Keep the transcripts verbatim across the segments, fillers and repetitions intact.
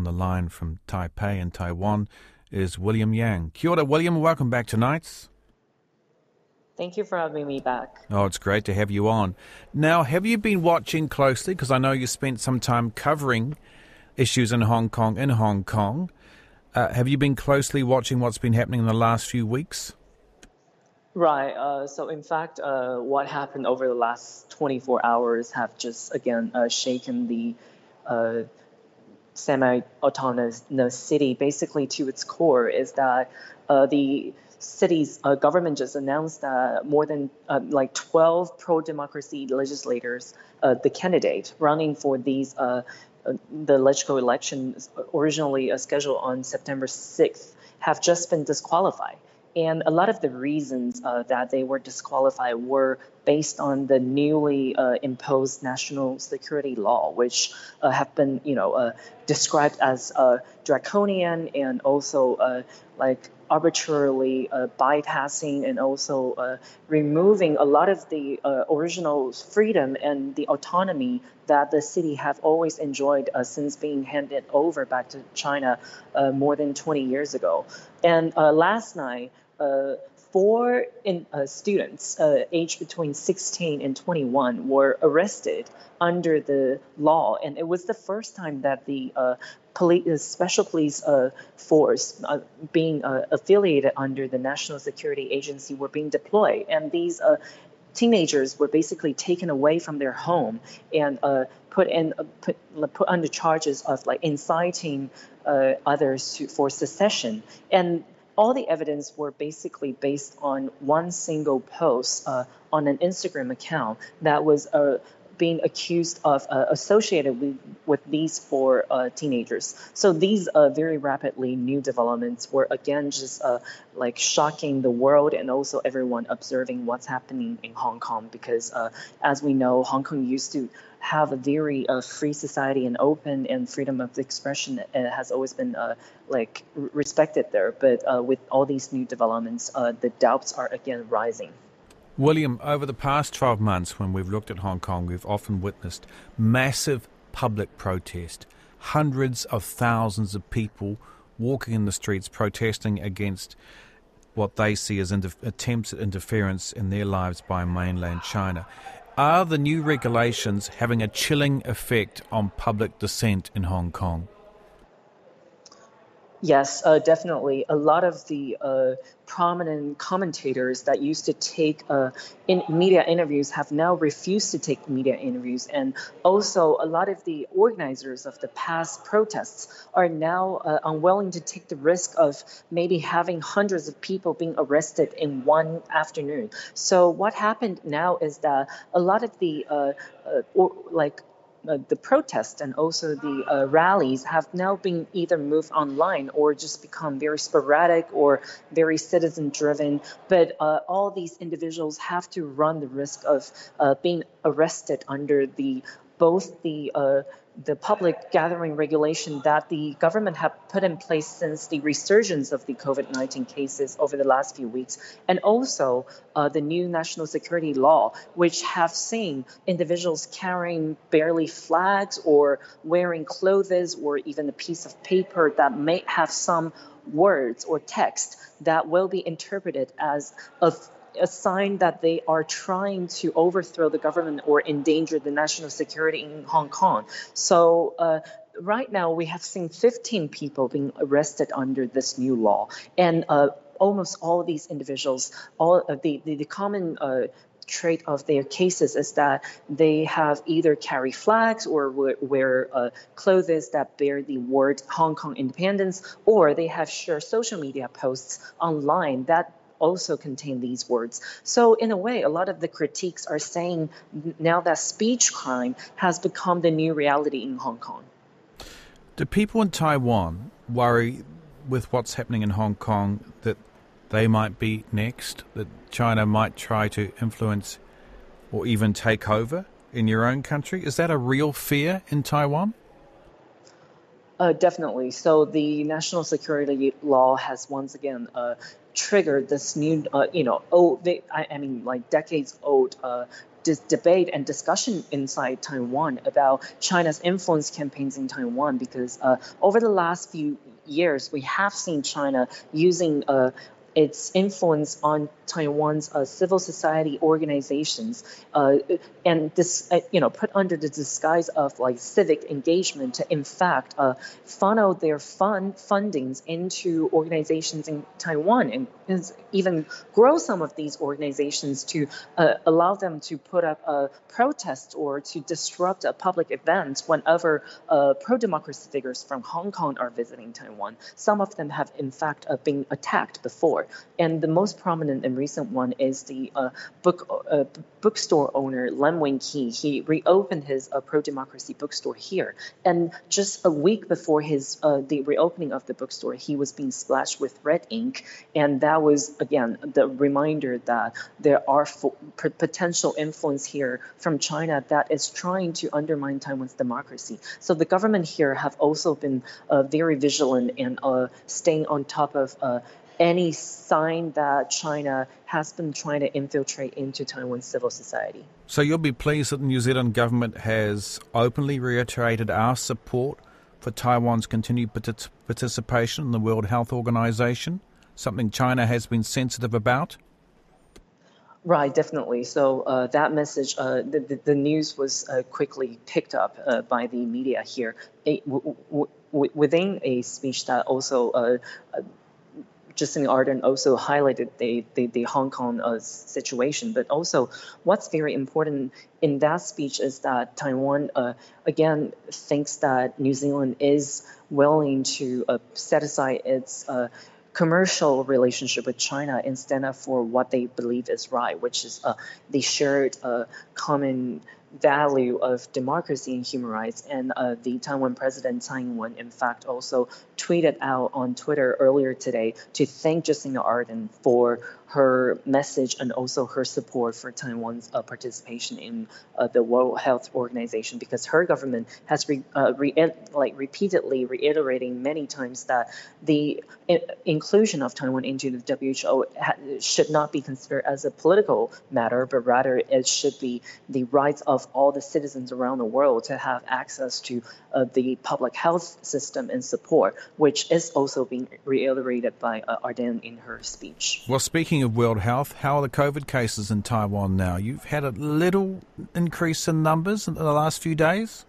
the line from Taipei in Taiwan is William Yang. Kia ora, William. Welcome back to Nights. Thank you for having me back. Oh, it's great to have you on. Now, have you been watching closely? Because I know you spent some time covering issues in Hong Kong, in Hong Kong. Uh, have you been closely watching what's been happening in the last few weeks? Right. Uh, so, in fact, uh, what happened over the last twenty-four hours have just, again, uh, shaken the uh, semi-autonomous city basically to its core. Is that uh, the city's uh, government just announced that more than uh, like twelve pro-democracy legislators, uh, the candidate running for these uh, uh, the legislative elections originally uh, scheduled on September sixth, have just been disqualified. And a lot of the reasons uh, that they were disqualified were based on the newly uh, imposed national security law, which uh, have been, you know, uh, described as uh, draconian and also uh, like arbitrarily uh, bypassing and also uh, removing a lot of the uh, original freedom and the autonomy that the city have always enjoyed uh, since being handed over back to China uh, more than twenty years ago. And uh, last night, uh, four in, uh, students uh, aged between sixteen and twenty-one were arrested under the law. And it was the first time that the uh, police, special police uh, force uh, being uh, affiliated under the National Security Agency were being deployed. And these uh, teenagers were basically taken away from their home and uh, put in uh, put, put under charges of like inciting uh, others to, for secession. And all the evidence were basically based on one single post uh, on an Instagram account that was uh, being accused of uh, associated with, with these four uh, teenagers. So these uh, very rapidly new developments were again just uh, like shocking the world and also everyone observing what's happening in Hong Kong, because uh, as we know, Hong Kong used to have a very uh, free society and open, and freedom of expression uh, has always been uh, like r- respected there. But uh, with all these new developments, uh, the doubts are again rising. William, over the past twelve months, when we've looked at Hong Kong, we've often witnessed massive public protest, hundreds of thousands of people walking in the streets protesting against what they see as inter- attempts at interference in their lives by mainland China. Are the new regulations having a chilling effect on public dissent in Hong Kong? Yes, uh, definitely. A lot of the uh, prominent commentators that used to take uh, in media interviews have now refused to take media interviews. And also a lot of the organizers of the past protests are now uh, unwilling to take the risk of maybe having hundreds of people being arrested in one afternoon. So what happened now is that a lot of the uh, uh, or, like Uh, the protests and also the uh, rallies have now been either moved online or just become very sporadic or very citizen-driven. But uh, all these individuals have to run the risk of uh, being arrested under the both the uh, the public gathering regulation that the government have put in place since the resurgence of the COVID nineteen cases over the last few weeks, and also uh, the new national security law, which have seen individuals carrying barely flags or wearing clothes or even a piece of paper that may have some words or text that will be interpreted as a a sign that they are trying to overthrow the government or endanger the national security in Hong Kong. So uh, right now we have seen fifteen people being arrested under this new law. And uh, almost all of these individuals, all of the, the, the common uh, trait of their cases is that they have either carry flags or wear, wear uh, clothes that bear the word Hong Kong independence, or they have shared social media posts online that also contain these words. So in a way, a lot of the critiques are saying now that speech crime has become the new reality in Hong Kong. Do people in Taiwan worry with what's happening in Hong Kong that they might be next, that China might try to influence or even take over in your own country? Is that a real fear in Taiwan? Uh, definitely. So the national security law has once again uh, triggered this new, uh, you know, old, they, I, I mean, like decades old uh, dis- debate and discussion inside Taiwan about China's influence campaigns in Taiwan, because uh, over the last few years, we have seen China using uh, its influence on Taiwan's uh, civil society organizations, uh, and this, uh, you know, put under the disguise of like civic engagement to, in fact, uh, funnel their fund fundings into organizations in Taiwan, and even grow some of these organizations to uh, allow them to put up a protest or to disrupt a public event whenever uh, pro-democracy figures from Hong Kong are visiting Taiwan. Some of them have, in fact, uh, been attacked before. And the most prominent and recent one is the uh, book uh, bookstore owner, Lam Wing-Kee. He reopened his uh, pro-democracy bookstore here. And just a week before his uh, the reopening of the bookstore, he was being splashed with red ink. And that was, again, the reminder that there are fo- p- potential influence here from China that is trying to undermine Taiwan's democracy. So the government here have also been uh, very vigilant and uh, staying on top of uh, any sign that China has been trying to infiltrate into Taiwan's civil society. So you'll be pleased that the New Zealand government has openly reiterated our support for Taiwan's continued partic- participation in the World Health Organization, something China has been sensitive about? Right, definitely. So uh, that message, uh, the, the, the news was uh, quickly picked up uh, by the media here. A, w- w- w- within a speech that also uh, Jacinda Ardern also highlighted the, the, the Hong Kong uh, situation. But also what's very important in that speech is that Taiwan, uh, again, thinks that New Zealand is willing to uh, set aside its uh, commercial relationship with China and stand up for what they believe is right, which is uh, the shared uh, common value of democracy and human rights. And uh, the Taiwan president, Tsai Ing-wen, in fact, also tweeted out on Twitter earlier today to thank Jacinda Ardern for her message and also her support for Taiwan's uh, participation in uh, the World Health Organization, because her government has re, uh, re, like repeatedly reiterating many times that the I- inclusion of Taiwan into the W H O ha- should not be considered as a political matter, but rather it should be the rights of all the citizens around the world to have access to uh, the public health system and support, which is also being reiterated by uh, Ardern in her speech. Well, speaking of World Health, how are the COVID cases in Taiwan now? You've had a little increase in numbers in the last few days?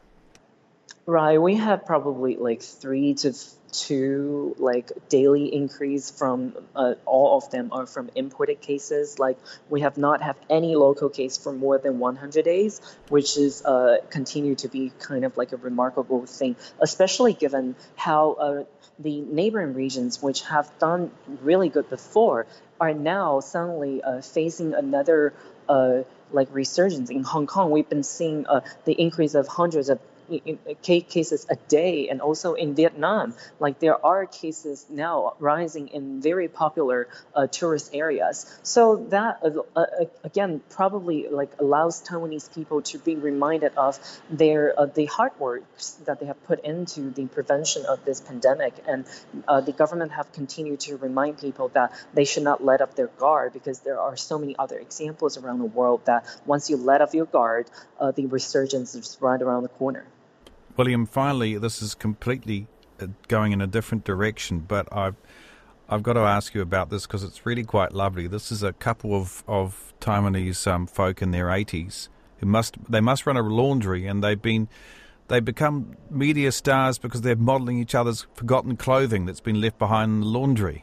Right, we have probably like three to two like daily increase from uh, all of them are from imported cases. Like we have not have any local case for more than one hundred days, which is uh, continue to be kind of like a remarkable thing, especially given how uh, the neighboring regions, which have done really good before, are now suddenly uh, facing another uh, like resurgence. In Hong Kong, we've been seeing uh, the increase of hundreds of cases a day, and also in Vietnam, like there are cases now rising in very popular uh, tourist areas. So that uh, uh, again probably like allows Taiwanese people to be reminded of their uh, the hard work that they have put into the prevention of this pandemic, and uh, the government have continued to remind people that they should not let up their guard, because there are so many other examples around the world that once you let up your guard, uh, the resurgence is right around the corner. William, finally, this is completely going in a different direction, but I've, I've got to ask you about this because it's really quite lovely. This is a couple of, of Taiwanese um, folk in their eighties who must they must run a laundry, and they've been they become media stars because they're modelling each other's forgotten clothing that's been left behind in the laundry.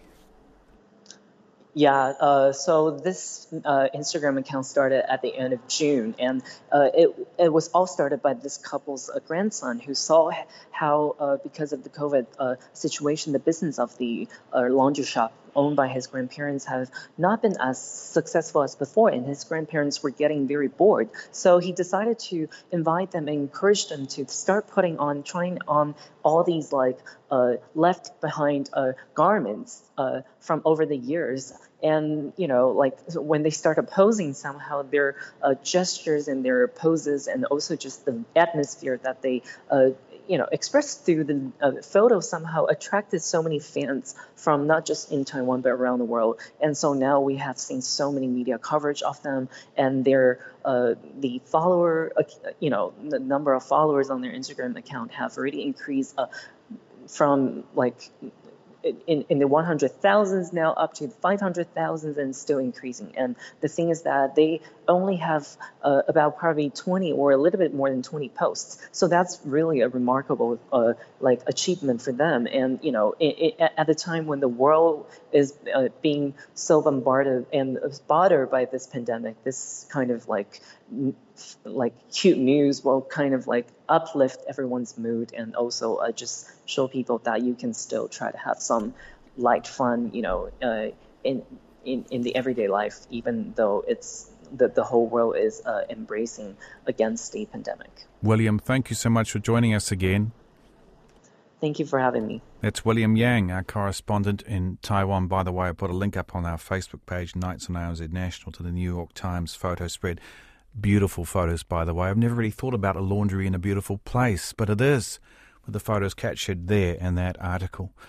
Yeah, uh, so this uh, Instagram account started at the end of June, and uh, it it was all started by this couple's uh, grandson, who saw how, uh, because of the COVID uh, situation, the business of the uh, laundry shop owned by his grandparents have not been as successful as before, and his grandparents were getting very bored. So he decided to invite them and encourage them to start putting on, trying on all these like uh, left behind uh, garments uh, from over the years. And, you know, like when they started posing, somehow their uh, gestures and their poses, and also just the atmosphere that they uh, you know, expressed through the uh, photo somehow attracted so many fans from not just in Taiwan but around the world. And so now we have seen so many media coverage of them, and their uh, the follower, uh, you know, the number of followers on their Instagram account have already increased uh, from like in, in the one hundred thousands now up to five hundred thousands and still increasing. And the thing is that they only have uh, about probably twenty or a little bit more than twenty posts. So that's really a remarkable uh, like achievement for them. And, you know, it, it, at the time when the world is uh, being so bombarded and bothered by this pandemic, this kind of like like cute news will kind of like uplift everyone's mood and also uh, just show people that you can still try to have some light fun, you know, uh, in, in in the everyday life, even though it's the, the whole world is uh, embracing against the pandemic. William, thank you so much for joining us again. Thank you for having me. That's William Yang, our correspondent in Taiwan. By the way, I put a link up on our Facebook page, Nights on A N Z National, to the New York Times photo spread. Beautiful photos, by the way. I've never really thought about a laundry in a beautiful place, but it is, with the photos captured there in that article.